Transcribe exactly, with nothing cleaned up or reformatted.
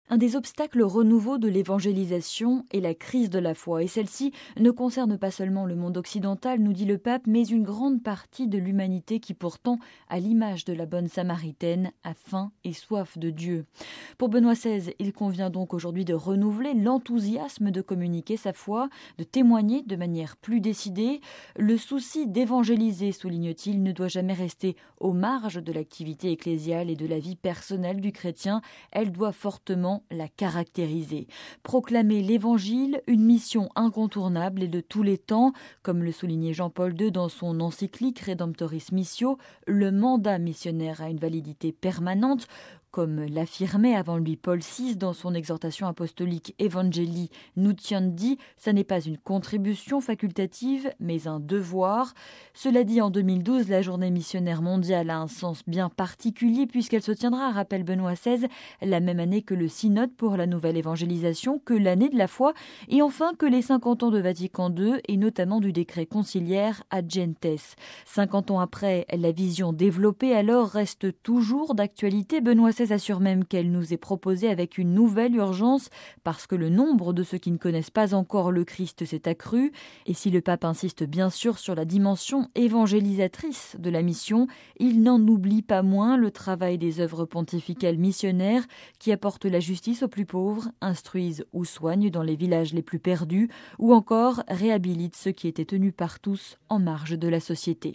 Un des obstacles au renouveau de l'évangélisation est la crise de la foi. Et celle-ci ne concerne pas seulement le monde occidental, nous dit le pape, mais une grande partie de l'humanité qui pourtant, à l'image de la bonne Samaritaine, a faim et soif de Dieu. Pour Benoît seize, il convient donc aujourd'hui de renouveler l'enthousiasme de communiquer sa foi, de témoigner de manière plus décidée. Le souci d'évangéliser, souligne-t-il, ne doit jamais rester aux marges de l'activité ecclésiale et de la vie personnelle du chrétien. Elle doit fortement la caractériser. Proclamer l'Évangile, une mission incontournable et de tous les temps, comme le soulignait Jean-Paul deux dans son encyclique Redemptoris Missio, le mandat missionnaire a une validité permanente, comme l'affirmait avant lui Paul six dans son exhortation apostolique Evangelii Nuntiandi, ça n'est pas une contribution facultative, mais un devoir. Cela dit, en deux mille douze, la journée missionnaire mondiale a un sens bien particulier puisqu'elle se tiendra, rappelle Benoît seize, la même année que le synode pour la nouvelle évangélisation, que l'année de la foi et enfin que les cinquante ans de Vatican deux et notamment du décret conciliaire Ad Gentes. cinquante ans après, la vision développée alors reste toujours d'actualité. Benoît seize assure même qu'elle nous est proposée avec une nouvelle urgence parce que le nombre de ceux qui ne connaissent pas encore le Christ s'est accru. Et si le pape insiste bien sûr sur la dimension évangélisatrice de la mission, il n'en oublie pas moins le travail des œuvres pontificales missionnaires qui apportent la justice aux plus pauvres, instruisent ou soignent dans les villages les plus perdus ou encore réhabilitent ceux qui étaient tenus par tous en marge de la société.